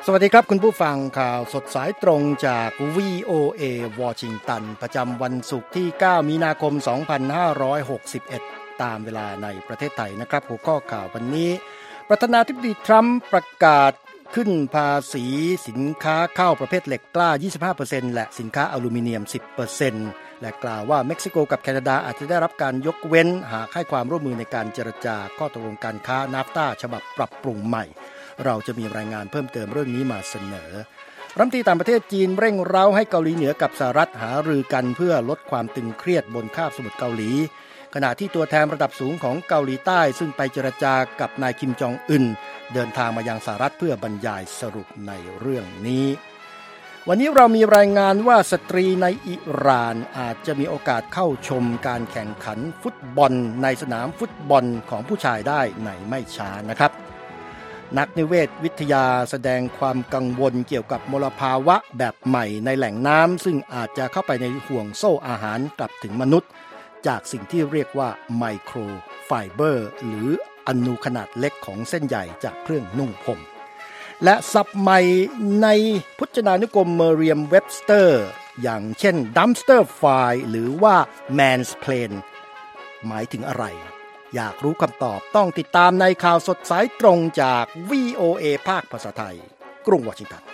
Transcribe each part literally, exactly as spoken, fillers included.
สวัสดีครับคุณผู้ฟังข่าวสดสายตรงจาก วี โอ เอ วอชิงตันประจำวันศุกร์ที่เก้ามีนาคมสองพันห้าร้อยหกสิบเอ็ดตามเวลาในประเทศไทยนะครับหัวข้อข่าววันนี้ประธานาธิบดีทรัมป์ประกาศขึ้นภาษีสินค้าเข้าประเภทเหล็กกล้า ยี่สิบห้าเปอร์เซ็นต์ และสินค้าอลูมิเนียม สิบเปอร์เซ็นต์ และกล่าวว่าเม็กซิโกกับแคนาดาอาจจะได้รับการยกเว้นหากให้ความร่วมมือในการเจรจาข้อตกลงการค้านาฟตาฉบับปรับปรุงใหม่เราจะมีรายงานเพิ่มเติมเรื่องนี้มาเสนอรัฐมนตรีต่างประเทศจีนเร่งเร้าให้เกาหลีเหนือกับสหรัฐหารือกันเพื่อลดความตึงเครียดบนคาบสมุทรเกาหลีขณะที่ตัวแทนระดับสูงของเกาหลีใต้ซึ่งไปเจรจากับนายคิมจองอึนเดินทางมายังสหรัฐเพื่อบรรยายสรุปในเรื่องนี้วันนี้เรามีรายงานว่าสตรีในอิหร่านอาจจะมีโอกาสเข้าชมการแข่งขันฟุตบอลในสนามฟุตบอลของผู้ชายได้ในไม่ช้านะครับนักนิเวศวิทยาแสดงความกังวลเกี่ยวกับมลภาวะแบบใหม่ในแหล่งน้ำซึ่งอาจจะเข้าไปในห่วงโซ่อาหารกลับถึงมนุษย์จากสิ่งที่เรียกว่าไมโครไฟเบอร์หรืออนูขนาดเล็กของเส้นใหญ่จากเครื่องนุ่งห่มและศัพท์ใหม่ในพจนานุกรมเมอริยมเว็บสเตอร์อย่างเช่น dumpster fire หรือว่า mansplain หมายถึงอะไรอยากรู้คำตอบต้องติดตามในข่าวสดสายตรงจาก วี โอ เอ ภาคภาษาไทยกรุงวอชิงตัน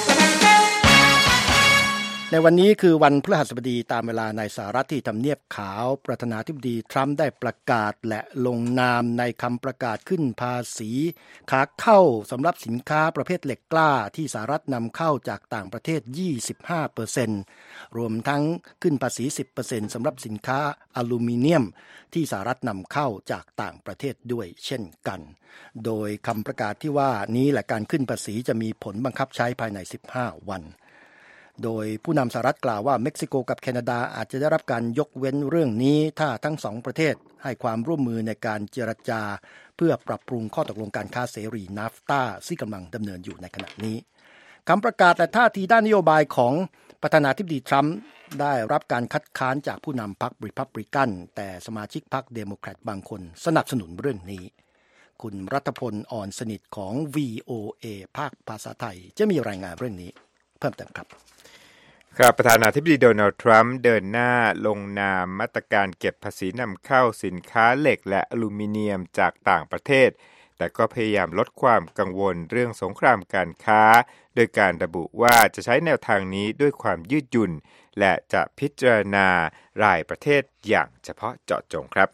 ในวันนี้คือวันพฤหัสบดีตามเวลาในสหรัฐที่ทำเนียบขาวประธานาธิบดีทรัมป์ได้ประกาศและลงนามในคำประกาศขึ้นภาษีขาเข้าสำหรับสินค้าประเภทเหล็กกล้าที่สหรัฐนำเข้าจากต่างประเทศ ยี่สิบห้าเปอร์เซ็นต์ รวมทั้งขึ้นภาษี สิบเปอร์เซ็นต์ สำหรับสินค้าอลูมิเนียมที่สหรัฐนำเข้าจากต่างประเทศด้วยเช่นกันโดยคำประกาศที่ว่านี้และการขึ้นภาษีจะมีผลบังคับใช้ภายในสิบห้าวันโดยผู้นำสหรัฐกล่าวว่าเม็กซิโกกับแคนาดาอาจจะได้รับการยกเว้นเรื่องนี้ถ้าทั้งสองประเทศให้ความร่วมมือในการเจรจาเพื่อปรับปรุงข้อตกลงการค้าเสรีนาฟตาซึ่งกำลังดำเนินอยู่ในขณะนี้คำประกาศและท่าทีด้านนโยบายของประธานาธิบดีทรัมป์ได้รับการคัดค้านจากผู้นำพรรครีพับลิกันแต่สมาชิกพรรคเดโมแครตบางคนสนับสนุนเรื่องนี้คุณรัฐพลอ่อนสนิทของ วี โอ เอ ภาคภาษาไทยจะมีรายงานเรื่องนี้เพิ่มเติมครับครับประธานาธิบดีโดนัลด์ทรัมป์เดินหน้าลงนามมาตรการเก็บภาษีนำเข้าสินค้าเหล็กและอลูมิเนียมจากต่างประเทศแต่ก็พยายามลดความกังวลเรื่องสงครามการค้าโดยการระบุว่าจะใช้แนวทางนี้ด้วยความยืดหยุ่นและจะพิจารณารายประเทศอย่างเฉพาะเจาะจงครับ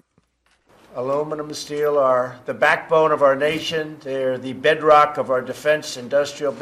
Aluminum and steel are the backbone of our nation. They're the bedrock of our defense industrial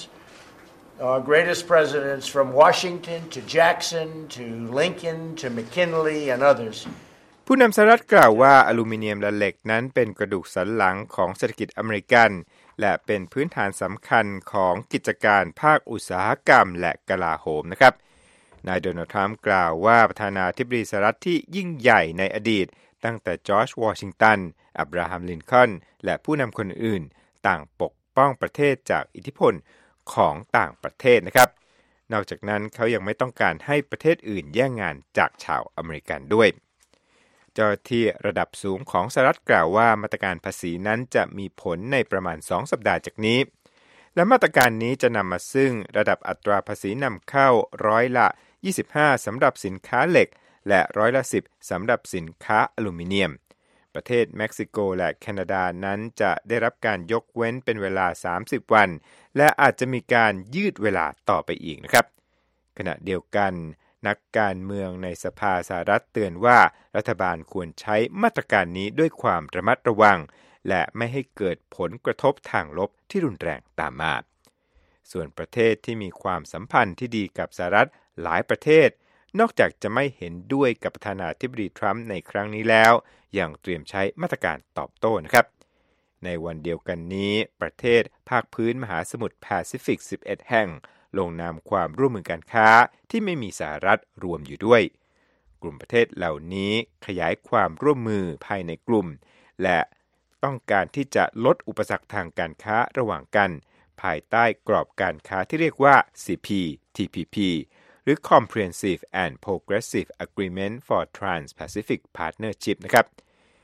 base.Our greatest presidents from Washington to Jackson to Lincoln to McKinley and others ผู้นำสหรัฐกล่าวว่าอลูมิเนียมและเหล็กนั้นเป็นกระดูกสันหลังของเศรษฐกิจอเมริกันและเป็นพื้นฐานสำคัญของกิจการภาคอุตสาหกรรมและกลาโหมนะครับนายโดนัลด์ทรัมป์กล่าวว่าประธานาธิบดีสหรัฐที่ยิ่งใหญ่ในอดีตตั้งแต่จอร์จวอชิงตันอับราฮัมลินคอล์นและผู้นำคนอื่นต่างปกป้องประเทศจากอิทธิพลของต่างประเทศนะครับนอกจากนั้นเขายังไม่ต้องการให้ประเทศอื่นแย่งงานจากชาวอเมริกันด้วยเจ้าหน้าที่ระดับสูงของสหรัฐกล่าวว่ามาตรการภาษีนั้นจะมีผลในประมาณสองสัปดาห์จากนี้และมาตรการนี้จะนำมาซึ่งระดับอัตราภาษีนำเข้าร้อยละยี่สิบห้าสำหรับสินค้าเหล็กและร้อยละสิบสำหรับสินค้าอลูมิเนียมประเทศเม็กซิโกและแคนาดานั้นจะได้รับการยกเว้นเป็นเวลาสามสิบวันและอาจจะมีการยืดเวลาต่อไปอีกนะครับขณะเดียวกันนักการเมืองในสภาสหรัฐเตือนว่ารัฐบาลควรใช้มาตรการนี้ด้วยความระมัดระวังและไม่ให้เกิดผลกระทบทางลบที่รุนแรงตามมาส่วนประเทศที่มีความสัมพันธ์ที่ดีกับสหรัฐหลายประเทศนอกจากจะไม่เห็นด้วยกับประธานาธิบดีทรัมป์ในครั้งนี้แล้วยังเตรียมใช้มาตรการตอบโต้นะครับในวันเดียวกันนี้ประเทศภาคพื้นมหาสมุทรแปซิฟิกสิบเอ็ดแห่งลงนามความร่วมมือการค้าที่ไม่มีสหรัฐรวมอยู่ด้วยกลุ่มประเทศเหล่านี้ขยายความร่วมมือภายในกลุ่มและต้องการที่จะลดอุปสรรคทางการค้าระหว่างกันภายใต้กรอบการค้าที่เรียกว่า ซี พี ที พี พี หรือ Comprehensive and Progressive Agreement for Trans-Pacific Partnership นะครับ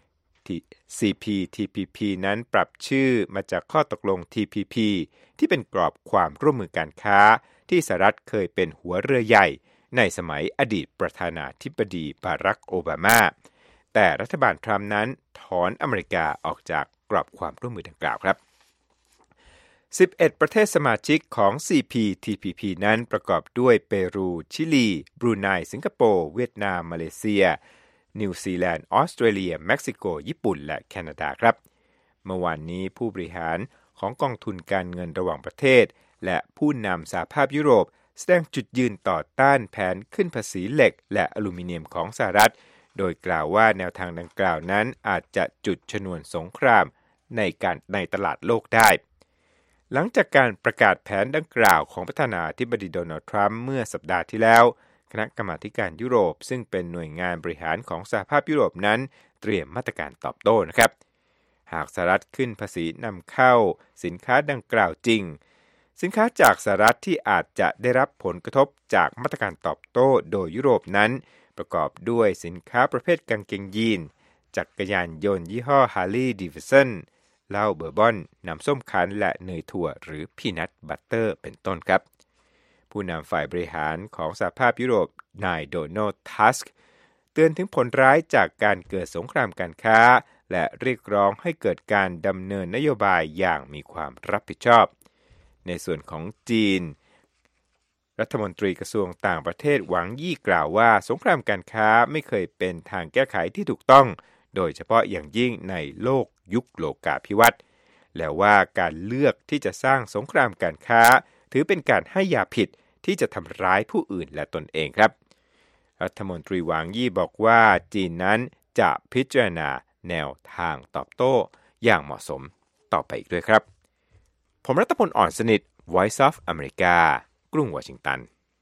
ซี พี ที พี พี นั้นปรับชื่อมาจากข้อตกลง ที พี พี ที่เป็นกรอบความร่วมมือการค้าที่สหรัฐเคยเป็นหัวเรือใหญ่ในสมัยอดีตประธานาธิบดีบารักโอบามาแต่รัฐบาลทรัมป์นั้นถอนอเมริกาออกจากกรอบความร่วมมือดังกล่าวครับสิบเอ็ดประเทศสมาชิกของ ซี พี ที พี พี นั้นประกอบด้วยเปรูชิลีบรูไนสิงคโปร์เวียดนามมาเลเซียนิวซีแลนด์ออสเตรเลียเม็กซิโกญี่ปุ่นและแคนาดาครับเมื่อวานนี้ผู้บริหารของกองทุนการเงินระหว่างประเทศและผู้นำสหภาพยุโรปแสดงจุดยืนต่อต้านแผนขึ้นภาษีเหล็กและอลูมิเนียมของสหรัฐโดยกล่าวว่าแนวทางดังกล่าวนั้นอาจจะจุดชนวนสงครามในการในตลาดโลกได้หลังจากการประกาศแผนดังกล่าวของประธานาธิบดีโดนัลด์ทรัมป์เมื่อสัปดาห์ที่แล้วคณะกรรมาธิการยุโรปซึ่งเป็นหน่วยงานบริหารของสหภาพยุโรปนั้นเตรียมมาตรการตอบโต้นะครับหากสหรัฐขึ้นภาษีนำเข้าสินค้าดังกล่าวจริงสินค้าจากสหรัฐที่อาจจะได้รับผลกระทบจากมาตรการตอบโต้โดยยุโรปนั้นประกอบด้วยสินค้าประเภทกางเกงยีนจักรยานยนต์ยี่ห้อ Harley Davidson เหล้าเบอร์บอนน้ำส้มคั้นและเนยถั่วหรือพีนัทบัตเตอร์เป็นต้นครับผู้นำฝ่ายบริหารของสหภาพยุโรปนายโดนัลด์ทัสก์เตือนถึงผลร้ายจากการเกิดสงครามการค้าและเรียกร้องให้เกิดการดำเนินนโยบายอย่างมีความรับผิดชอบในส่วนของจีนรัฐมนตรีกระทรวงต่างประเทศหวังยี่กล่าวว่าสงครามการค้าไม่เคยเป็นทางแก้ไขที่ถูกต้องโดยเฉพาะอย่างยิ่งในโลกยุคโลกาภิวัตน์แล้วว่าการเลือกที่จะสร้างสงครามการค้าถือเป็นการให้ยาผิดที่จะทำร้ายผู้อื่นและตนเองครับรัฐมนตรีหวังยี่บอกว่าจีนนั้นจะพิจารณาแนวทางตอบโต้อย่างเหมาะสมต่อไปอีกด้วยครับผมรัตพลอ่อนสนิท Voice of America กรุงวอชิงตัน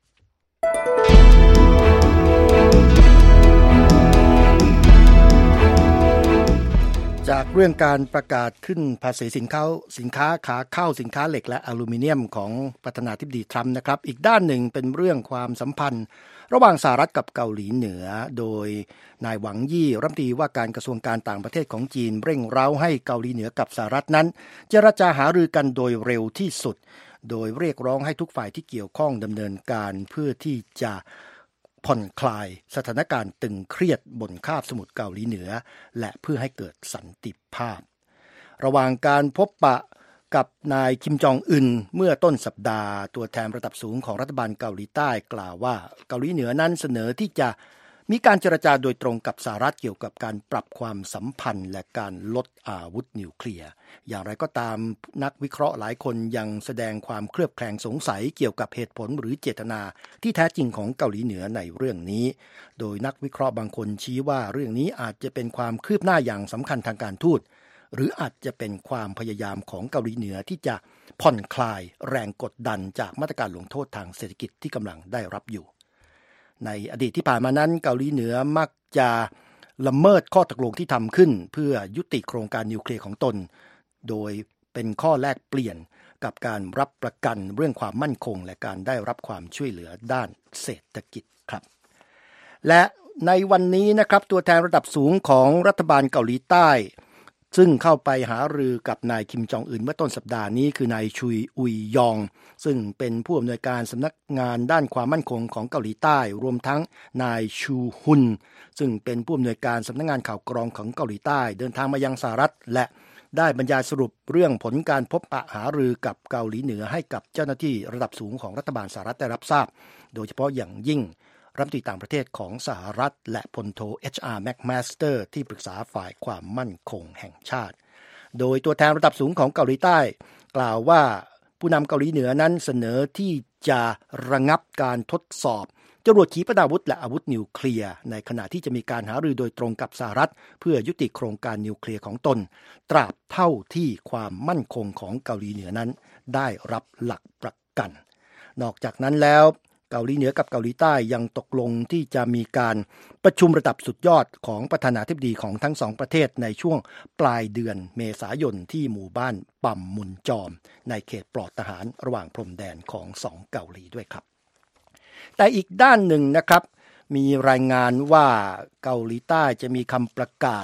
จากเรื่องการประกาศขึ้นภาษีสินค้าสินค้าขาเข้าสินค้าเหล็กและอลูมิเนียมของประธานาธิบดีทรัมป์นะครับอีกด้านหนึ่งเป็นเรื่องความสัมพันธ์ระหว่างสหรัฐกับเกาหลีเหนือโดยนายหวังยี่รัฐมนตรีว่าการกระทรวงการต่างประเทศของจีนเร่งเร้าให้เกาหลีเหนือกับสหรัฐนั้นเจรจาหารือกันโดยเร็วที่สุดโดยเรียกร้องให้ทุกฝ่ายที่เกี่ยวข้องดำเนินการเพื่อที่จะผ่อนคลายสถานการณ์ตึงเครียดบนคาบสมุทรเกาหลีเหนือและเพื่อให้เกิดสันติภาพระหว่างการพบปะกับนายคิมจองอึนเมื่อต้นสัปดาห์ตัวแทนระดับสูงของรัฐบาลเกาหลีใต้กล่าวว่าเกาหลีเหนือนั้นเสนอที่จะมีการเจรจาโดยตรงกับสหรัฐเกี่ยวกับการปรับความสัมพันธ์และการลดอาวุธนิวเคลียร์อย่างไรก็ตามนักวิเคราะห์หลายคนยังแสดงความเคลือบแคลงสงสัยเกี่ยวกับเหตุผลหรือเจตนาที่แท้จริงของเกาหลีเหนือในเรื่องนี้โดยนักวิเคราะห์บางคนชี้ว่าเรื่องนี้อาจจะเป็นความคืบหน้าอย่างสำคัญทางการทูตหรืออาจจะเป็นความพยายามของเกาหลีเหนือที่จะผ่อนคลายแรงกดดันจากมาตรการลงโทษทางเศรษฐกิจที่กำลังได้รับอยู่ในอดีตที่ผ่านมานั้นเกาหลีเหนือมักจะละเมิดข้อตกลงที่ทำขึ้นเพื่อยุติโครงการนิวเคลียร์ของตนโดยเป็นข้อแลกเปลี่ยนกับการรับประกันเรื่องความมั่นคงและการได้รับความช่วยเหลือด้านเศรษฐกิจครับและในวันนี้นะครับตัวแทนระดับสูงของรัฐบาลเกาหลีใต้ซึ่งเข้าไปหารือกับนายคิมจองอึนเมื่อต้นสัปดาห์นี้คือนายชุยอุยยองซึ่งเป็นผู้อำนวยการสำนักงานด้านความมั่นคงของเกาหลีใต้รวมทั้งนายชูฮุนซึ่งเป็นผู้อำนวยการสำนักงานข่าวกรองของเกาหลีใต้เดินทางมายังสหรัฐและได้บรรยายสรุปเรื่องผลการพบปะหารือกับเกาหลีเหนือให้กับเจ้าหน้าที่ระดับสูงของรัฐบาลสหรัฐได้รับทราบโดยเฉพาะอย่างยิ่งรัฐมนตรีต่างประเทศของสหรัฐและพลโท เอช อาร์ McMaster ที่ปรึกษาฝ่ายความมั่นคงแห่งชาติโดยตัวแทนระดับสูงของเกาหลีใต้กล่าวว่าผู้นำเกาหลีเหนือนั้นเสนอที่จะระงับการทดสอบจรวดขีปนาวุธและอาวุธนิวเคลียร์ในขณะที่จะมีการหารือโดยตรงกับสหรัฐเพื่อยุติโครงการนิวเคลียร์ของตนตราบเท่าที่ความมั่นคงของเกาหลีเหนือนั้นได้รับหลักประกันนอกจากนั้นแล้วเกาหลีเหนือกับเกาหลีใต้ยังตกลงที่จะมีการประชุมระดับสุดยอดของประธานาธิบดีของทั้งสองประเทศในช่วงปลายเดือนเมษายนที่หมู่บ้านปัมมุนจอมในเขตปลอดทหารระหว่างพรมแดนของสองเกาหลีด้วยครับแต่อีกด้านหนึ่งนะครับมีรายงานว่าเกาหลีใต้จะมีคำประกาศ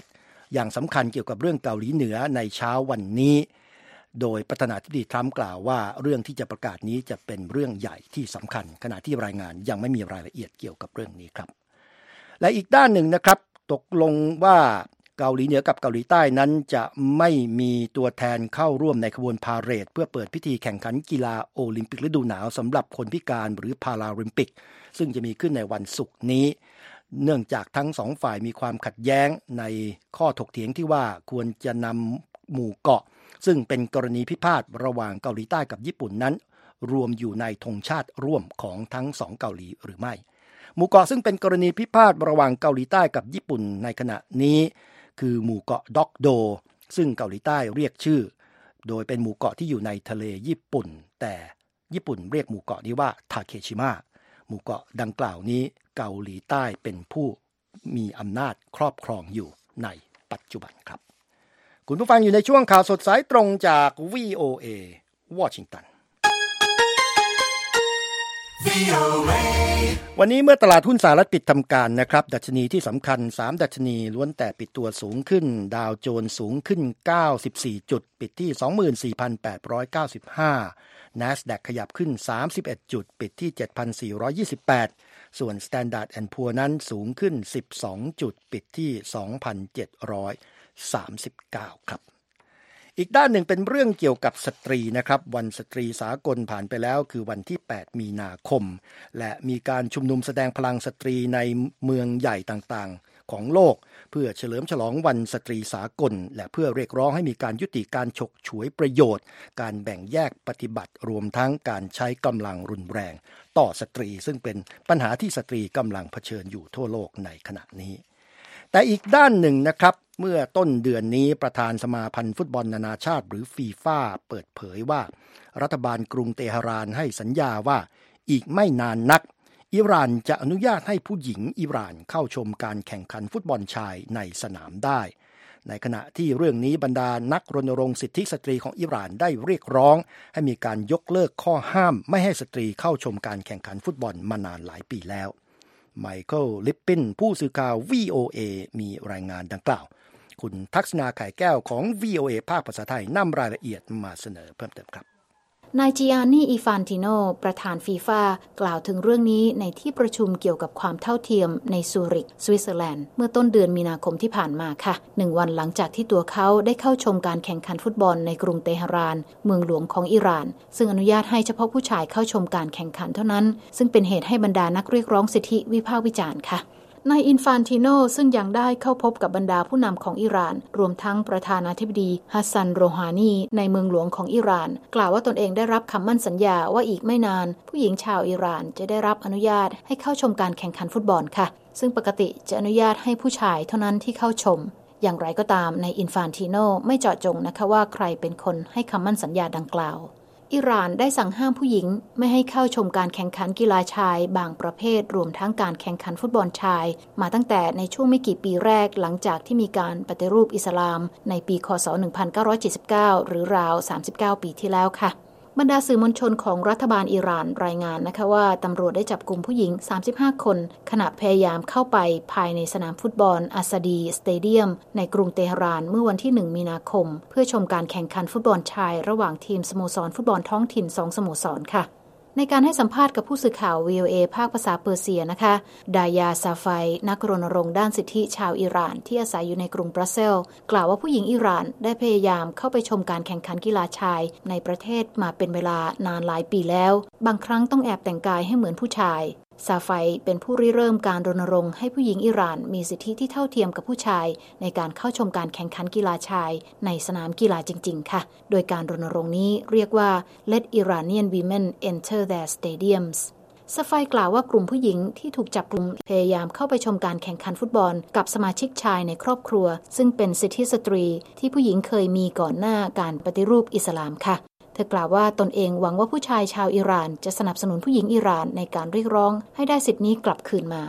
อย่างสำคัญเกี่ยวกับเรื่องเกาหลีเหนือในเช้าวันนี้โดยประธานาธิบดีทรัมป์กล่าวว่าเรื่องที่จะประกาศนี้จะเป็นเรื่องใหญ่ที่สำคัญขณะที่รายงานยังไม่มีรายละเอียดเกี่ยวกับเรื่องนี้ครับและอีกด้านหนึ่งนะครับตกลงว่าเกาหลีเหนือกับเกาหลีใต้นั้นจะไม่มีตัวแทนเข้าร่วมในขบวนพาเหรดเพื่อเปิดพิธีแข่งขันกีฬาโอลิมปิกฤดูหนาวสำหรับคนพิการหรือพาราลิมปิกซึ่งจะมีขึ้นในวันศุกร์นี้เนื่องจากทั้งสองฝ่ายมีความขัดแย้งในข้อถกเถียงที่ว่าควรจะนำหมู่เกาะซึ่งเป็นกรณีพิพาทระหว่างเกาหลีใต้กับญี่ปุ่นนั้นรวมอยู่ในธงชาติร่วมของทั้งสองเกาหลีหรือไม่หมู่เกาะซึ่งเป็นกรณีพิพาทระหว่างเกาหลีใต้กับญี่ปุ่นในขณะนี้คือหมู่เกาะด็อกโดซึ่งเกาหลีใต้เรียกชื่อโดยเป็นหมู่เกาะที่อยู่ในทะเลญี่ปุ่นแต่ญี่ปุ่นเรียกหมู่เกาะนี้ว่าทาเคชิมะหมู่เกาะดังกล่าวนี้เกาหลีใต้เป็นผู้มีอำนาจครอบครองอยู่ในปัจจุบันครับคุณผู้ฟังอยู่ในช่วงข่าวสดสายตรงจาก วี โอ เอ วอชิงตันวันนี้เมื่อตลาดหุ้นสหรัฐปิดทำการนะครับดัชนีที่สำคัญสามดัชนีล้วนแต่ปิดตัวสูงขึ้นดาวโจนส์สูงขึ้นเก้าสิบสี่จุดปิดที่ สองหมื่นสี่พันแปดร้อยเก้าสิบห้า NASDAQ ขยับขึ้นสามสิบเอ็ดจุดปิดที่ เจ็ดพันสี่ร้อยยี่สิบแปด ส่วน Standard แอนด์ Poor's นั้นสูงขึ้นสิบสองจุดปิดที่ สองพันเจ็ดร้อยสามสิบเก้า ครับอีกด้านหนึ่งเป็นเรื่องเกี่ยวกับสตรีนะครับวันสตรีสากลผ่านไปแล้วคือวันที่แปดมีนาคมและมีการชุมนุมแสดงพลังสตรีในเมืองใหญ่ต่างๆของโลกเพื่อเฉลิมฉลองวันสตรีสากลและเพื่อเรียกร้องให้มีการยุติการฉกฉวยประโยชน์การแบ่งแยกปฏิบัติรวมทั้งการใช้กำลังรุนแรงต่อสตรีซึ่งเป็นปัญหาที่สตรีกำลังเผชิญอยู่ทั่วโลกในขณะนี้แต่อีกด้านหนึ่งนะครับเมื่อต้นเดือนนี้ประธานสมาพันธ์ฟุตบอลนานาชาติหรือฟีฟ่าเปิดเผยว่ารัฐบาลกรุงเตหะรานให้สัญญาว่าอีกไม่นานนักอิหร่านจะอนุญาตให้ผู้หญิงอิหร่านเข้าชมการแข่งขันฟุตบอลชายในสนามได้ในขณะที่เรื่องนี้บรรดานักรณรงค์สิทธิสตรีของอิหร่านได้เรียกร้องให้มีการยกเลิกข้อห้ามไม่ให้สตรีเข้าชมการแข่งขันฟุตบอลมานานหลายปีแล้วไมเคิลลิปปินผู้สื่อข่าว วี โอ เอ มีรายงานดังกล่าวคุณทักษณาไข่แก้วของ วี โอ เอ ภาคภาษาไทยนำรายละเอียดมาเสนอเพิ่มเติมครับนายจิอานี อิฟานติโนประธานฟีฟ่ากล่าวถึงเรื่องนี้ในที่ประชุมเกี่ยวกับความเท่าเทียมในซูริกสวิตเซอร์แลนด์เมื่อต้นเดือนมีนาคมที่ผ่านมาค่ะหนึ่งวันหลังจากที่ตัวเขาได้เข้าชมการแข่งขันฟุตบอลในกรุงเตหะรานเมืองหลวงของอิหร่านซึ่งอนุญาตให้เฉพาะผู้ชายเข้าชมการแข่งขันเท่านั้นซึ่งเป็นเหตุให้บรรดานักเรียกร้องสิทธิวิพากษ์วิจารณ์ค่ะนายอินฟานติโนซึ่งยังได้เข้าพบกับบรรดาผู้นำของอิหร่านรวมทั้งประธานาธิบดีฮัสซันโรฮานีในเมืองหลวงของอิหร่านกล่าวว่าตนเองได้รับคำมั่นสัญญาว่าอีกไม่นานผู้หญิงชาวอิหร่านจะได้รับอนุญาตให้เข้าชมการแข่งขันฟุตบอลค่ะซึ่งปกติจะอนุญาตให้ผู้ชายเท่านั้นที่เข้าชมอย่างไรก็ตามนายอินฟานติโนไม่เจาะจงนะคะว่าใครเป็นคนให้คำมั่นสัญญาดังกล่าวอิหร่านได้สั่งห้ามผู้หญิงไม่ให้เข้าชมการแข่งขันกีฬาชายบางประเภทรวมทั้งการแข่งขันฟุตบอลชายมาตั้งแต่ในช่วงไม่กี่ปีแรกหลังจากที่มีการปฏิรูปอิสลามในปีคศหนึ่งพันเก้าร้อยเจ็ดสิบเก้าหรือราวสามสิบเก้าปีที่แล้วค่ะบรรดาสื่อมวลชนของรัฐบาลอิหร่านรายงานนะคะว่าตำรวจได้จับกลุ่มผู้หญิงสามสิบห้าคนขณะพยายามเข้าไปภายในสนามฟุตบอลอาซาดีสเตเดียมในกรุงเตหะรานเมื่อวันที่หนึ่งมีนาคมเพื่อชมการแข่งขันฟุตบอลชายระหว่างทีมสโมสรฟุตบอลท้องถิ่นสองสโมสรค่ะในการให้สัมภาษณ์กับผู้สื่อข่าว วี โอ เอ ภาคภาษาเปอร์เซียนะคะดายาซาไฟนักรณรงค์ด้านสิทธิชาวอิหร่านที่อาศัยอยู่ในกรุงบรัสเซลส์กล่าวว่าผู้หญิงอิหร่านได้พยายามเข้าไปชมการแข่งขันกีฬาชายในประเทศมาเป็นเวลานานหลายปีแล้วบางครั้งต้องแอบแต่งกายให้เหมือนผู้ชายซาไฟเป็นผู้ริเริ่มการรณรงค์ให้ผู้หญิงอิหร่านมีสิทธิที่เท่าเทียมกับผู้ชายในการเข้าชมการแข่งขันกีฬาชายในสนามกีฬาจริงๆค่ะโดยการรณรงค์นี้เรียกว่า Let Iranian Women Enter Their Stadiums ซาไฟกล่าวว่ากลุ่มผู้หญิงที่ถูกจับกลุ่มพยายามเข้าไปชมการแข่งขันฟุตบอลกับสมาชิกชายในครอบครัวซึ่งเป็นสิทธิสตรีที่ผู้หญิงเคยมีก่อนหน้าการปฏิรูปอิสลามค่ะเธอกล่าวว่าตนเองหวังว่าผู้ชายชาวอิหร่านจะสนับสนุนผู้หญิงอิหร่านในการเรียกร้องให้ได้สิทธินี้กลับคืนมา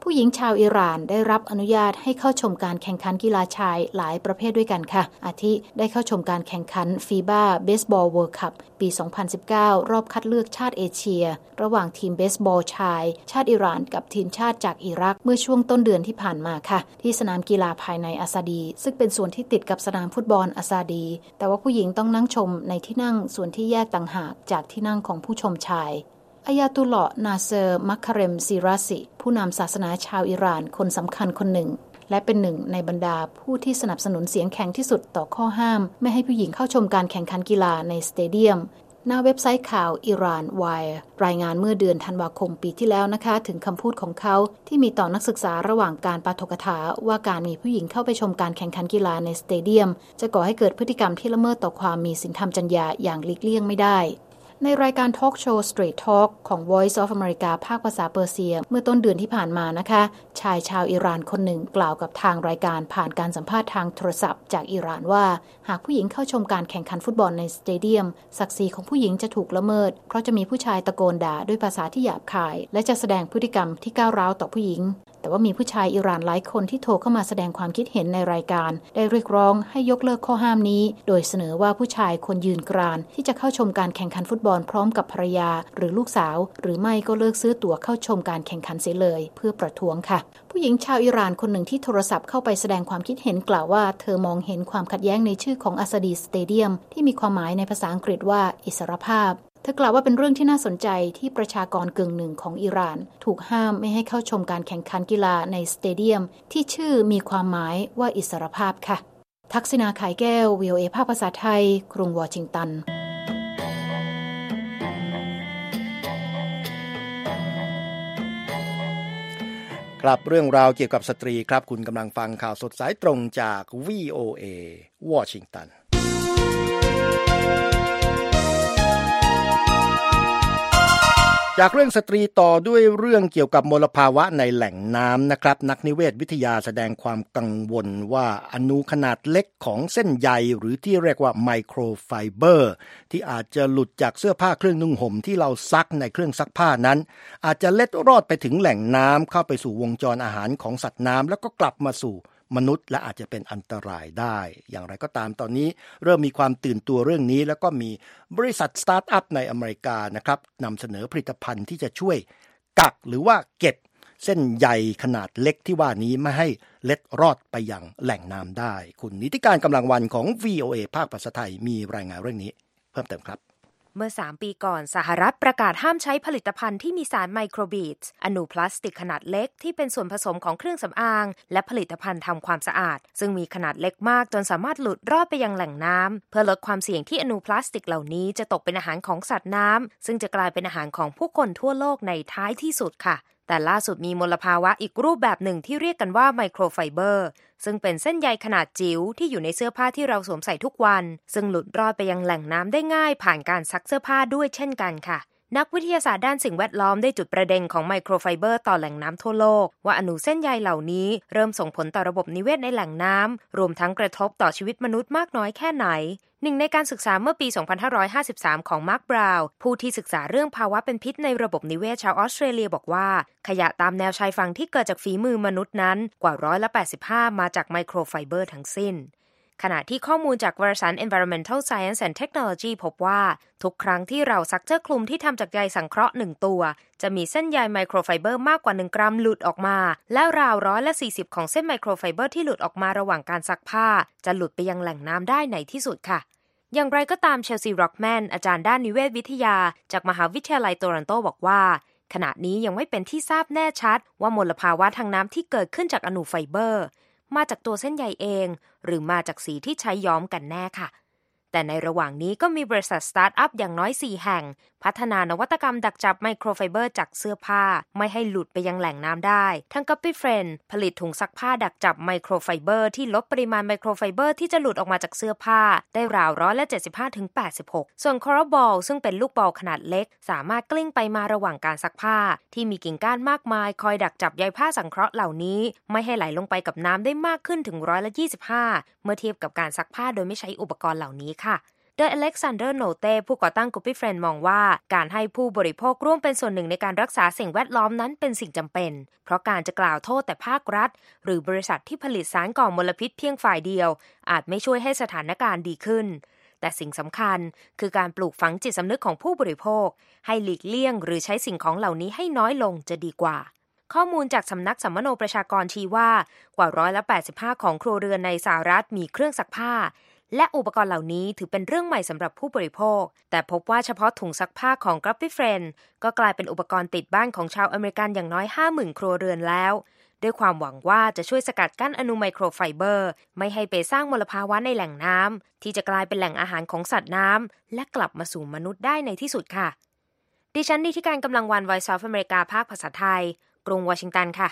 ผู้หญิงชาวอิหร่านได้รับอนุญาตให้เข้าชมการแข่งขันกีฬาชายหลายประเภทด้วยกันค่ะอาทิได้เข้าชมการแข่งขัน ฟี บี เอ Baseball World Cup ปี สองพันสิบเก้า รอบคัดเลือกชาติเอเชียระหว่างทีมเบสบอลชายชาติอิหร่านกับทีมชาติจากอิรักเมื่อช่วงต้นเดือนที่ผ่านมาค่ะที่สนามกีฬาภายในอาซาดีซึ่งเป็นส่วนที่ติดกับสนามฟุตบอลอาซาดีแต่ว่าผู้หญิงต้องนั่งชมในที่นั่งส่วนที่แยกต่างหากจากที่นั่งของผู้ชมชายอายาตุลลอฮ์นาเซอร์มัคคาเรมซีราซิผู้นำศาสนาชาวอิหร่านคนสำคัญคนหนึ่งและเป็นหนึ่งในบรรดาผู้ที่สนับสนุนเสียงแข็งที่สุดต่อข้อห้ามไม่ให้ผู้หญิงเข้าชมการแข่งขันกีฬาในสเตเดียมหน้าเว็บไซต์ข่าวอิหร่านไวร์รายงานเมื่อเดือนธันวาคมปีที่แล้วนะคะถึงคำพูดของเขาที่มีต่อนักศึกษาระหว่างการปาฐกถาว่าการมีผู้หญิงเข้าไปชมการแข่งขันกีฬาในสเตเดียมจะก่อให้เกิดพฤติกรรมที่ละเมิดต่อความมีศีลธรรมจรรยาอย่างหลีกเลี่ยงไม่ได้ในรายการทอล์กโชว์ Straight Talk ของ Voice of America ภาคภาษาเปอร์เซียเมื่อต้นเดือนที่ผ่านมานะคะชายชาวอิหร่านคนหนึ่งกล่าวกับทางรายการผ่านการสัมภาษณ์ทางโทรศัพท์จากอิหร่านว่าหากผู้หญิงเข้าชมการแข่งขันฟุตบอลในสเตเดียมศักดิ์ศรีของผู้หญิงจะถูกละเมิดเพราะจะมีผู้ชายตะโกนด่าด้วยภาษาที่หยาบคายและจะแสดงพฤติกรรมที่ก้าวร้าวต่อผู้หญิงแต่ว่ามีผู้ชายอิหร่านหลายคนที่โทรเข้ามาแสดงความคิดเห็นในรายการได้เรียกร้องให้ยกเลิกข้อห้ามนี้โดยเสนอว่าผู้ชายควรยืนกรานที่จะเข้าชมการแข่งขันฟุตบอลพร้อมกับภรรยาหรือลูกสาวหรือไม่ก็เลิกซื้อตั๋วเข้าชมการแข่งขันเสียเลยเพื่อประท้วงค่ะผู้หญิงชาวอิหร่านคนหนึ่งที่โทรศัพท์เข้าไปแสดงความคิดเห็นกล่าวว่าเธอมองเห็นความขัดแย้งในชื่อของอาซาดีสเตเดียมที่มีความหมายในภาษาอังกฤษว่าอิสรภาพเธอกล่าวว่าเป็นเรื่องที่น่าสนใจที่ประชากรกึ่งหนึ่งของอิหร่านถูกห้ามไม่ให้เข้าชมการแข่งขันกีฬาในสเตเดียมที่ชื่อมีความหมายว่าอิสรภาพค่ะทักษิณา ขายแก้ว วี โอ เอ ภาคภาษาไทยกรุงวอชิงตันครับเรื่องราวเกี่ยวกับสตรีครับคุณกำลังฟังข่าวสดสายตรงจาก วี โอ เอ วอชิงตันจากเรื่องสตรีต่อด้วยเรื่องเกี่ยวกับมลภาวะในแหล่งน้ำนะครับนักนิเวศวิทยาแสดงความกังวลว่าอนุขนาดเล็กของเส้นใยหรือที่เรียกว่าไมโครไฟเบอร์ที่อาจจะหลุดจากเสื้อผ้าเครื่องนุ่งห่มที่เราซักในเครื่องซักผ้านั้นอาจจะเล็ดรอดไปถึงแหล่งน้ำเข้าไปสู่วงจรอาหารของสัตว์น้ำแล้วก็กลับมาสู่มนุษย์และอาจจะเป็นอันตรายได้อย่างไรก็ตามตอนนี้เริ่มมีความตื่นตัวเรื่องนี้แล้วก็มีบริษัทสตาร์ทอัพในอเมริกานะครับนำเสนอผลิตภัณฑ์ที่จะช่วยกักหรือว่าเก็บเส้นใยขนาดเล็กที่ว่านี้ไม่ให้เล็ดรอดไปยังแหล่งน้ำได้คุณนิติการกำลังวันของ วี โอ เอ ภาคภาษาไทยมีรายงานเรื่องนี้เพิ่มเติมครับเมื่อสามปีก่อนสหรัฐประกาศห้ามใช้ผลิตภัณฑ์ที่มีสารไมโครบีดส์อนุพลาสติกขนาดเล็กที่เป็นส่วนผสมของเครื่องสำอางและผลิตภัณฑ์ทำความสะอาดซึ่งมีขนาดเล็กมากจนสามารถหลุดรอดไปยังแหล่งน้ำเพื่อลดความเสี่ยงที่อนุพลาสติกเหล่านี้จะตกเป็นอาหารของสัตว์น้ำซึ่งจะกลายเป็นอาหารของผู้คนทั่วโลกในท้ายที่สุดค่ะแต่ล่าสุดมีมลภาวะอีกรูปแบบหนึ่งที่เรียกกันว่าไมโครไฟเบอร์ซึ่งเป็นเส้นใยขนาดจิ๋วที่อยู่ในเสื้อผ้าที่เราสวมใส่ทุกวันซึ่งหลุดรอดไปยังแหล่งน้ำได้ง่ายผ่านการซักเสื้อผ้าด้วยเช่นกันค่ะนักวิทยาศาสตร์ด้านสิ่งแวดล้อมได้จุดประเด็นของไมโครไฟเบอร์ต่อแหล่งน้ำทั่วโลกว่าอนุเส้นใยเหล่านี้เริ่มส่งผลต่อระบบนิเวศในแหล่งน้ำรวมทั้งกระทบต่อชีวิตมนุษย์มากน้อยแค่ไหนหนึ่งในการศึกษาเมื่อปี สองพันห้าร้อยห้าสิบสาม ของมาร์ค บราวน์ผู้ที่ศึกษาเรื่องภาวะเป็นพิษในระบบนิเวศชาวออสเตรเลียบอกว่าขยะตามแนวชายฝั่งที่เกิดจากฝีมือมนุษย์นั้นกว่าร้อยละแปดสิบห้ามาจากไมโครไฟเบอร์ทั้งสิ้นขณะที่ข้อมูลจากวารสาร Environmental Science and Technology พบว่าทุกครั้งที่เราซักเสื้อคลุมที่ทำจากใยสังเคราะห์หนึ่งตัวจะมีเส้นใยไมโครไฟเบอร์มากกว่าหนึ่งกรัมหลุดออกมาและราวร้อยละสี่สิบของเส้นไมโครไฟเบอร์ที่หลุดออกมาระหว่างการซักผ้าจะหลุดไปยังแหล่งน้ำได้ในที่สุดค่ะอย่างไรก็ตามเชลซีร็อกแมนอาจารย์ด้านนิเวศวิทยาจากมหาวิทยาลัยโตรอนโตบอกว่าขณะนี้ยังไม่เป็นที่ทราบแน่ชัดว่ามลภาวะทางน้ำที่เกิดขึ้นจากอนุไฟเบอร์มาจากตัวเส้นใยเองหรือมาจากสีที่ใช้ย้อมกันแน่ค่ะแต่ในระหว่างนี้ก็มีบริษัทสตาร์ทอัพอย่างน้อยสี่แห่งพัฒนานวัตกรรมดักจับไมโครไฟเบอร์จากเสื้อผ้าไม่ให้หลุดไปยังแหล่งน้ำได้ทั้ง Guppy Friend ผลิตถุงซักผ้าดักจับไมโครไฟเบอร์ที่ลดปริมาณไมโครไฟเบอร์ที่จะหลุดออกมาจากเสื้อผ้าได้ราวร้อยละเจ็ดสิบห้าถึงแปดสิบหกส่วน Coral Ball ซึ่งเป็นลูกบอลขนาดเล็กสามารถกลิ้งไปมาระหว่างการซักผ้าที่มีกิ่งก้านมากมายคอยดักจับใยผ้าสังเคราะห์เหล่านี้ไม่ให้ไหลลงไปกับน้ำได้มากขึ้นถึงร้อยละยี่สิบห้าเมื่อเทียบกับการซักผ้าโดยไม่ใช้อุปกรณ์เหล่านี้ค่ะโดยอเล็กซานเดอร์โนเต้ผู้ก่อตั้ง Guppy Friend มองว่าการให้ผู้บริโภคร่วมเป็นส่วนหนึ่งในการรักษาสิ่งแวดล้อมนั้นเป็นสิ่งจำเป็นเพราะการจะกล่าวโทษแต่ภาครัฐหรือบริษัทที่ผลิตสารก่อมลพิษเพียงฝ่ายเดียวอาจไม่ช่วยให้สถานการณ์ดีขึ้นแต่สิ่งสำคัญคือการปลูกฝังจิตสำนึกของผู้บริโภคให้หลีกเลี่ยงหรือใช้สิ่งของเหล่านี้ให้น้อยลงจะดีกว่าข้อมูลจากสำนักสัมมโนประชากรชี้ว่ากว่าร้อยละแปดสิบห้าของครัวเรือนในสหรัฐมีเครื่องซักผ้าและอุปกรณ์เหล่านี้ถือเป็นเรื่องใหม่สำหรับผู้บริโภคแต่พบว่าเฉพาะถุงซักผ้าของ Guppy Friend ก็กลายเป็นอุปกรณ์ติดบ้านของชาวอเมริกันอย่างน้อย ห้าหมื่น ครัวเรือนแล้วด้วยความหวังว่าจะช่วยสกัดกั้นอนุไมโครไฟเบอร์ไม่ให้ไปสร้างมลภาวะในแหล่งน้ำที่จะกลายเป็นแหล่งอาหารของสัตว์น้ำและกลับมาสู่มนุษย์ได้ในที่สุดค่ะดิฉันนิติการกำลังวัน Voice of America ภาคภาษาไทยกรุงวอชิงตันค่ะ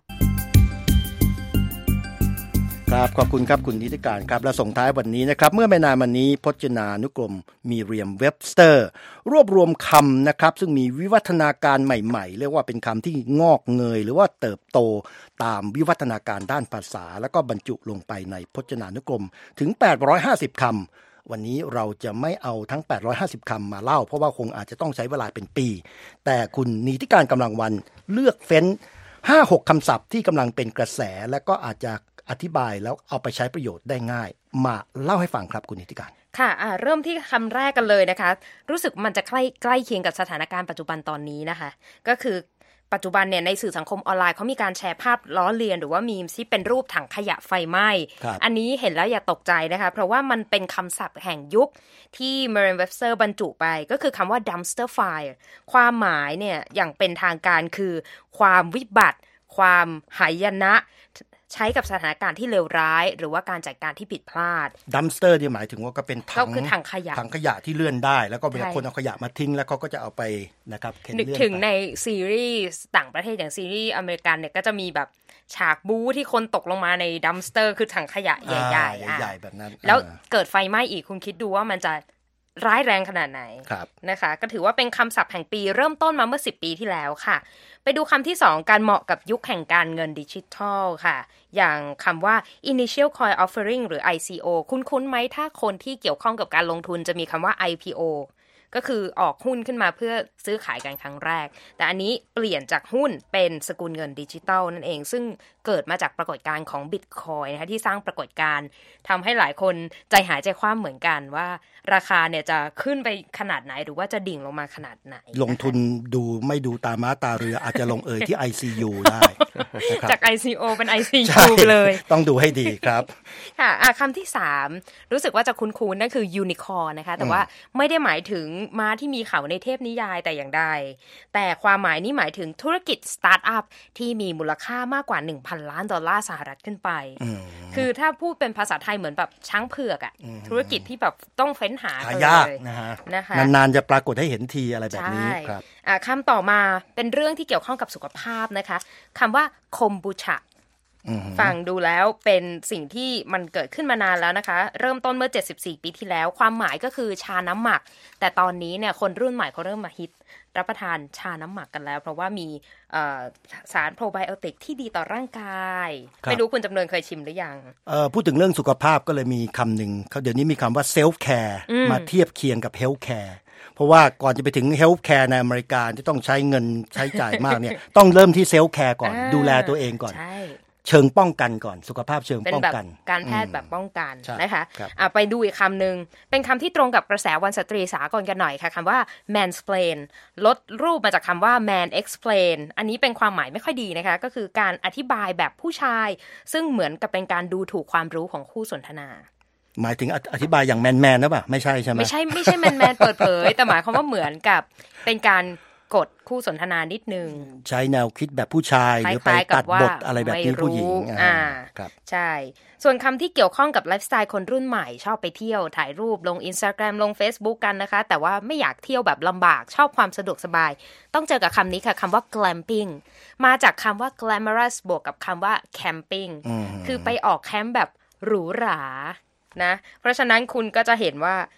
ครับขอบคุณครับคุณนิติการครับและส่งท้ายวันนี้นะครับเมื่อไม่นานมานี้พจนานุกรมมีเรียมเว็บสเตอร์รวบรวมคำนะครับซึ่งมีวิวัฒนาการใหม่ๆเรียกว่าเป็นคำที่งอกเงยหรือว่าเติบโตตามวิวัฒนาการด้านภาษาแล้วก็บรรจุลงไปในพจนานุกรมถึงแปดร้อยห้าสิบคำวันนี้เราจะไม่เอาทั้งแปดร้อยห้าสิบคำมาเล่าเพราะว่าคงอาจจะต้องใช้เวลาเป็นปีแต่คุณนิติการกำลังวันเลือกเฟ้น ห้าหก คำศัพท์ที่กำลังเป็นกระแสและก็อาจจะอธิบายแล้วเอาไปใช้ประโยชน์ได้ง่ายมาเล่าให้ฟังครับคุณนิติการค่ะเริ่มที่คำแรกกันเลยนะคะรู้สึกมันจะใกล้ใกล้เคียงกับสถานการณ์ปัจจุบันตอนนี้นะคะก็คือปัจจุบันเนี่ยในสื่อสังคมออนไลน์เขามีการแชร์ภาพล้อเลียนหรือว่ามีมที่เป็นรูปถังขยะไฟไหม้อันนี้เห็นแล้วอย่าตกใจนะคะเพราะว่ามันเป็นคำศัพท์แห่งยุคที่ Merriam-Webster บรรจุไปก็คือคำว่า dumpster fire ความหมายเนี่ยอย่างเป็นทางการคือความวิบัติความหายนะใช้กับสถานการณ์ที่เลวร้ายหรือว่าการจัดการที่ผิดพลาด dumpster เนี่ยหมายถึงว่าก็เป็นถังก็คือถังขยะถังขยะที่เลื่อนได้แล้วก็เวลาคนเอาขยะมาทิ้งแล้วเขาก็จะเอาไปนะครับเข็นเลื่อนไปนึกถึงในซีรีส์ต่างประเทศอย่างซีรีส์อเมริกันเนี่ยก็จะมีแบบฉากบู๊ที่คนตกลงมาใน dumpster คือถังขยะใหญ่ๆใหญ่ๆแบบนั้นแล้วเกิดไฟไหม้อีกคุณคิดดูว่ามันจะร้ายแรงขนาดไหนนะคะก็ถือว่าเป็นคำศัพท์แห่งปีเริ่มต้นมาเมื่อสิบปีที่แล้วค่ะไปดูคำที่สองการเหมาะกับยุคแห่งการเงินดิจิทัลค่ะอย่างคำว่า Initial Coin Offering หรือ ไอ ซี โอ คุ้นๆไหมถ้าคนที่เกี่ยวข้องกับการลงทุนจะมีคำว่า ไอ พี โอ ก็คือออกหุ้นขึ้นมาเพื่อซื้อขายกันครั้งแรกแต่อันนี้เปลี่ยนจากหุ้นเป็นสกุลเงินดิจิทัลนั่นเองซึ่งเกิดมาจากปรากฏการณ์ของ Bitcoin นะคะที่สร้างปรากฏการณ์ทำให้หลายคนใจหายใจคว่ำเหมือนกันว่าราคาเนี่ยจะขึ้นไปขนาดไหนหรือว่าจะดิ่งลงมาขนาดไหนลงทุนดูไม่ดูตาม้าตาเรืออาจจะลงเอยที่ ไอ ซี ยู ได้จาก ไอ ซี โอ เป็น ไอ ซี ยู เลยต้องดูให้ดีครับค่ะคำที่สามรู้สึกว่าจะคุ้นๆนั่นคือยูนิคอร์นนะคะแต่ว่าไม่ได้หมายถึงม้าที่มีเขาในเทพนิยายแต่อย่างใดแต่ความหมายนี้หมายถึงธุรกิจสตาร์ทอัพที่มีมูลค่ามากกว่า หนึ่งพัน ล้านดอลลาร์สหรัฐขึ้นไปคือถ้าพูดเป็นภาษาไทยเหมือนแบบช้างเผือกอะธุรกิจที่แบบต้องเฟ้นหาหายากนะฮะนานๆจะปรากฏให้เห็นทีอะไรแบบนี้ครับคำต่อมาเป็นเรื่องที่เกี่ยวข้องกับสุขภาพนะคะคำว่าคอมบูชาฟังดูแล้วเป็นสิ่งที่มันเกิดขึ้นมานานแล้วนะคะเริ่มต้นเมื่อเจ็ดสิบสี่ปีที่แล้วความหมายก็คือชาน้ำหมักแต่ตอนนี้เนี่ยคนรุ่นใหม่เขาเริ่มมาฮิตรับประทานชาน้ำหมักกันแล้วเพราะว่ามีสารโปรไบโอติกที่ดีต่อร่างกายไม่รู้คุณจำเริญเคยชิมหรือยังพูดถึงเรื่องสุขภาพก็เลยมีคำหนึ่งเขาเดี๋ยวนี้มีคำว่าเซลฟ์แคร์มาเทียบเคียงกับเฮลท์แคร์เพราะว่าก่อนจะไปถึงเฮลท์แคร์ในอเมริกาที่ต้องใช้เงินใช้จ่ายมากเนี่ยต้องเริ่มที่เซลฟ์แคร์ก่อนดูแลตัวเองก่อนเชิงป้องกันก่อนสุขภาพเชิงป้องกันการแพทย์แบบป้องกันนะคะะไปดูอีกคำหนึ่งเป็นคำที่ตรงกับกระแสวันสตรีสากลกันหน่อยค่ะคำว่า mansplain ลดรูปมาจากคำว่า man explain อันนี้เป็นความหมายไม่ค่อยดีนะคะก็คือการอธิบายแบบผู้ชายซึ่งเหมือนกับเป็นการดูถูกความรู้ของคู่สนทนาหมายถึงอธิบายอย่างแมนแมนนะป่ะไม่ใช่ใช่ไหมไม่ใช่ไม่ใช่แมนแมนเปิดเผยแต่หมายความว่าเหมือนกับเป็นการกดคู่สนทนานิดนึงใช้แนวคิดแบบผู้ชายหรือไปตัดบทอะไรแบบนี้ผู้หญิงอ่าครับใช่ส่วนคำที่เกี่ยวข้องกับไลฟ์สไตล์คนรุ่นใหม่ชอบไปเที่ยวถ่ายรูปลง Instagram ลง Facebook กันนะคะแต่ว่าไม่อยากเที่ยวแบบลำบากชอบความสะดวกสบายต้องเจอกับคำนี้ค่ะคำว่า glamping มาจากคำว่า glamorous บวกกับคำว่า camping คือไปออกแคมป์แบบหรูหรานะเพราะฉะนั้นคุณก็จะเห็นว่า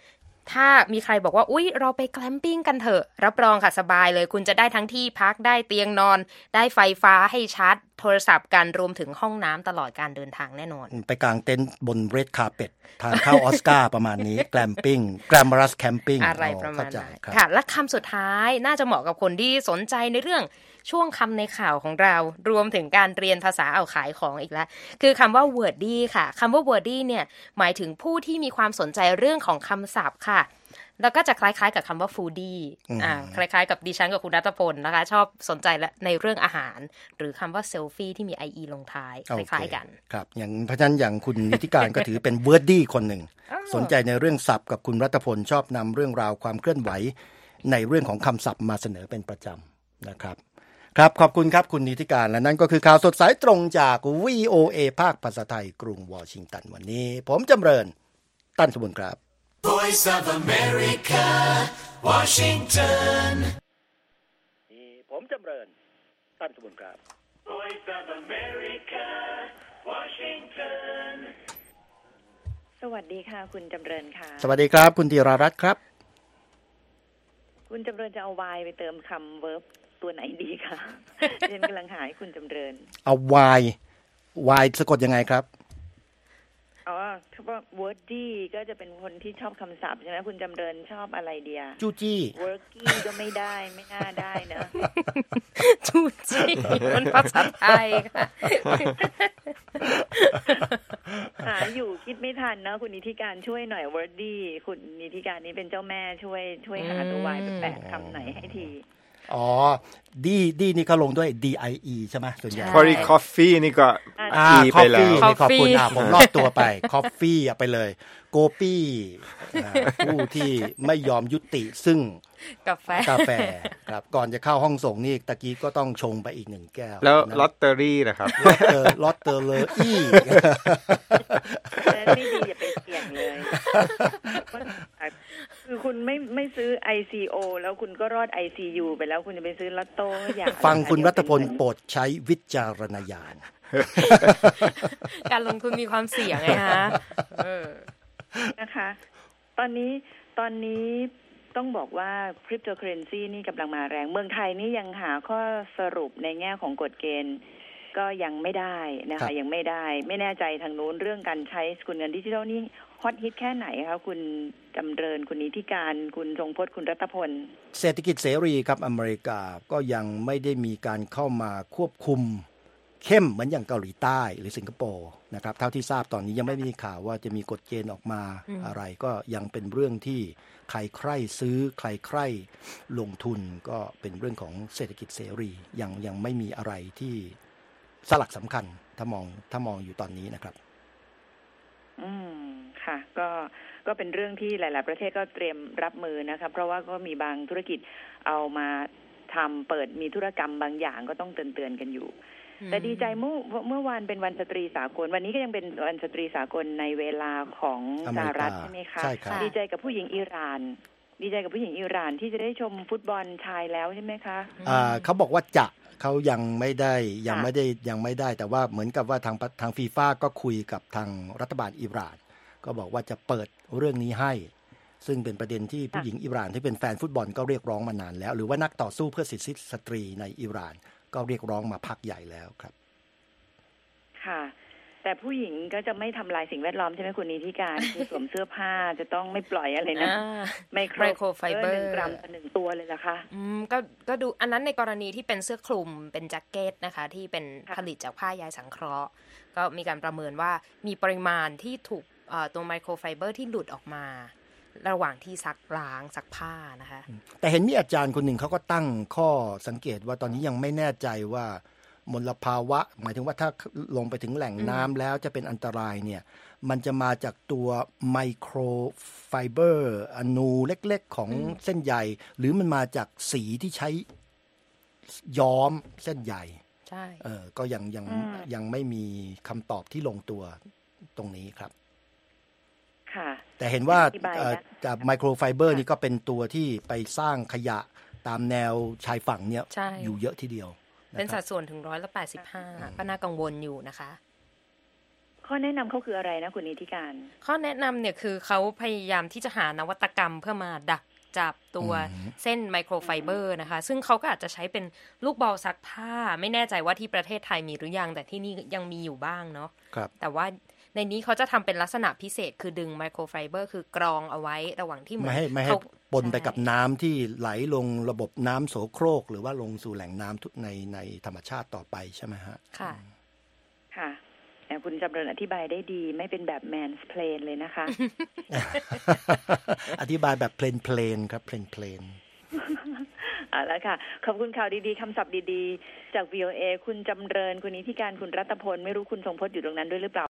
ถ้ามีใครบอกว่าอุ๊ยเราไปแกลมปิ้งกันเถอะรับรองค่ะสบายเลยคุณจะได้ทั้งที่พักได้เตียงนอนได้ไฟฟ้าให้ชาร์จโทรศัพท์กันรวมถึงห้องน้ำตลอดการเดินทางแน่นอนไปกางเต็นท์บนเรดคาร์เปตทางเข้าออสการ์ประมาณนี้แกลมปิ้งแกลมอรัสแคมปิ้งอะไรประมาณนั้นค่ะและคำสุดท้ายน่าจะเหมาะกับคนที่สนใจในเรื่องช่วงคำในข่าวของเรารวมถึงการเรียนภาษาเอาขายของอีกแล้วคือคำว่า wordy ค่ะคำว่า wordy เนี่ยหมายถึงผู้ที่มีความสนใจเรื่องของคำศัพท์ค่ะแล้วก็จะคล้ายๆกับคำว่า foodie อ่าคล้ายๆกับดิฉันกับคุณณัฐพลนะคะชอบสนใจในเรื่องอาหารหรือคำว่า selfie ที่มี ie ลงท้ายคล้ายๆกันครับอย่างเพราะฉะนั้นอย่างคุณนิติการก็ถือเป็น wordy คนหนึ่งสนใจในเรื่องศัพท์กับคุณรัตพลชอบนำเรื่องราวความเคลื่อนไหวในเรื่องของคำศัพท์มาเสนอเป็นประจำนะครับครับขอบคุณครับคุณนิติการและนั่นก็คือข่าวสดสายตรงจาก วี โอ เอ ภาคภาษาไทยกรุงวอชิงตันวันนี้ผมจำเริญตั้นสมบูรณ์ครับ Voice of America Washington นี่ผมจำเริญตั้นสมบูรณ์ครับ Voice of America Washington สวัสดีค่ะคุณจำเริญค่ะสวัสดีครับคุณธีรารัตน์ครับคุณจำเริญจะเอา y ไปเติมคำ verbตัวไหนดีคะฉันกำลังหาให้คุณจำเริญเอา y y สะกดยังไงครับอ๋อคำว่า wordy ก็จะเป็นคนที่ชอบคำศัพท์ใช่ไหมคุณจำเริญชอบอะไรเดียจูจี้ worky ก็ไม่ได้ไม่น่าได้นะจูจี้มันภาษาไทยค่ะหาอยู่คิดไม่ทันนะคุณนิติการช่วยหน่อย wordy คุณนิติการนี้เป็นเจ้าแม่ช่วยช่วยหาตัว y ไปแปะคำไหนให้ทีอ๋อดีดีนี่เขาลงด้วย ดี ไอ อี ใช่ไหมส่วนใหญ่พอดี coffee นี่ก็อ่าไปแล้วขอบคุณอ่ะผมรอดตัวไป coffee เอาไปเลยโกปี้ผู้ที่ไม่ยอมยุติซึ่งกาแฟกาแฟครับก่อนจะเข้าห้องส่งนี่ตะกี้ก็ต้องชงไปอีกหนึ่งแก้วแล้วลอตเตอรี่นะครับลอตเตอร์ลอตเตอร์เลยอี้ไม่ดีอย่าไปเสี่ยงเลยคือคุณไม่ไม่ซื้อ ไอ ซี โอ แล้วคุณก็รอด ไอ ซี ยู ไปแล้วคุณจะไปซื้อลอตโต้อย่าฟังคุณรัตพลโปรดใช้วิจารณญาณการลงทุนมีความเสี่ยงไงฮะเออนะคะตอนนี้ตอนนี้ต้องบอกว่าคริปโตเคอเรนซีนี่กำลังมาแรงเมืองไทยนี่ยังหาข้อสรุปในแง่ของกฎเกณฑ์ก็ยังไม่ได้นะคะยังไม่ได้ไม่แน่ใจทางนู้นเรื่องการใช้สกุลเงินดิจิทัลนี่ฮอตฮิตแค่ไหนคะคุณจำเริญคุณนิติการคุณทรงพจน์คุณรัตพลเศรษฐกิจเสรีครับอเมริกาก็ยังไม่ได้มีการเข้ามาควบคุมเข้มเหมือนอย่างเกาหลีใต้หรือสิงคโปร์นะครับเท่าที่ทราบตอนนี้ยังไม่มีข่าวว่าจะมีกฎเกณฑ์ออกมาอะไรก็ยังเป็นเรื่องที่ใครใคร่ซื้อใครใคร่ลงทุนก็เป็นเรื่องของเศรษฐกิจเสรียังยังไม่มีอะไรที่สลักสำคัญถ้ามองถ้ามองอยู่ตอนนี้นะครับอืมค่ะก็ก็เป็นเรื่องที่หลายๆประเทศก็เตรียมรับมือนะครับเพราะว่าก็มีบางธุรกิจเอามาทำเปิดมีธุรกรรมบางอย่างก็ต้องเตือนๆกันอยู่แต่ดีใจเมื่อเมื่อวานเป็นวันสตรีสากลวันนี้ก็ยังเป็นวันสตรีสากลในเวลาของสหรัฐใช่ไหมคะดีใจกับผู้หญิงอิหร่านดีใจกับผู้หญิงอิหร่านที่จะได้ชมฟุตบอลชายแล้วใช่ไหมคะอ่าเขาบอกว่าจะเขายังไม่ได้ยังไม่ได้ยังไม่ได้แต่ว่าเหมือนกับว่าทางทางฟีฟ่าก็คุยกับทางรัฐบาลอิหร่านก็บอกว่าจะเปิดเรื่องนี้ให้ซึ่งเป็นประเด็นที่ผู้หญิงอิหร่านที่เป็นแฟนฟุตบอลก็เรียกร้องมานานแล้วหรือว่านักต่อสู้เพื่อสิทธิสตรีในอิหร่านก็เรียกร้องมาพักใหญ่แล้วครับค่ะแต่ผู้หญิงก็จะไม่ทำลายสิ่งแวดล้อมใช่ไหมคุณนิติการคือสวมเสื้อผ้าจะต้องไม่ปล่อยอะไรนะไมโครไฟเบอร์หนึ่งกรัมต่อหนึ่งตัวเลยล่ะค่ะอืมก็ก็ดูอันนั้นในกรณีที่เป็นเสื้อคลุมเป็นแจ็คเก็ตนะคะที่เป็นผลิตจากผ้าใยสังเคราะห์ก็มีการประเมินว่ามีปริมาณที่ถูกตัวไมโครไฟเบอร์ที่หลุดออกมาระหว่างที่ซักล้างซักผ้านะคะแต่เห็นมีอาจารย์คนหนึ่งเขาก็ตั้งข้อสังเกตว่าตอนนี้ยังไม่แน่ใจว่ามลภาวะหมายถึงว่าถ้าลงไปถึงแหล่งน้ำแล้วจะเป็นอันตรายเนี่ยมันจะมาจากตัวไมโครไฟเบอร์อนูเล็กๆของเส้นใยหรือมันมาจากสีที่ใช้ย้อมเส้นใยใช่เออก็ยังยังยังไม่มีคำตอบที่ลงตัวตรงนี้ครับค่ะแต่เห็นว่าจากไมโครไฟเบอร์นี่ก็เป็นตัวที่ไปสร้างขยะตามแนวชายฝั่งเนี่ยอยู่เยอะทีเดียวเป็นสัดส่วนถึงร้อยละแปดสิบห้าก็น่ากังวลอยู่นะคะข้อแนะนำเขาคืออะไรนะคุณนิติการข้อแนะนำเนี่ยคือเขาพยายามที่จะหานวัตกรรมเพื่อมาดักจับตัวเส้นไมโครไฟเบอร์นะคะซึ่งเขาก็อาจจะใช้เป็นลูกบอลซักผ้าไม่แน่ใจว่าที่ประเทศไทยมีหรือยังแต่ที่นี่ยังมีอยู่บ้างเนาะแต่ว่าในนี้เขาจะทำเป็นลักษณะพิเศษคือดึงไมโครไฟเบอร์คือกรองเอาไว้ระหว่างที่เหมือนไม่ให้ไม่ให้ปนไปกับน้ำที่ไหลลงระบบน้ำโสโครกหรือว่าลงสู่แหล่งน้ำในในธรรมชาติต่อไปใช่ไหมฮะค่ะค่ะคุณจำเริญอธิบายได้ดีไม่เป็นแบบแมนสเพลนเลยนะคะอธิบายแบบเพลนเพลนครับเพลนเพลนเอาละค่ะขอบคุณข่าวดีๆคำศัพท์ดีๆจาก วี โอ เอ คุณจำเริญคุณนิติการคุณรัตพลไม่รู้คุณทรงพจน์อยู่ตรงนั้นด้วยหรือเปล่า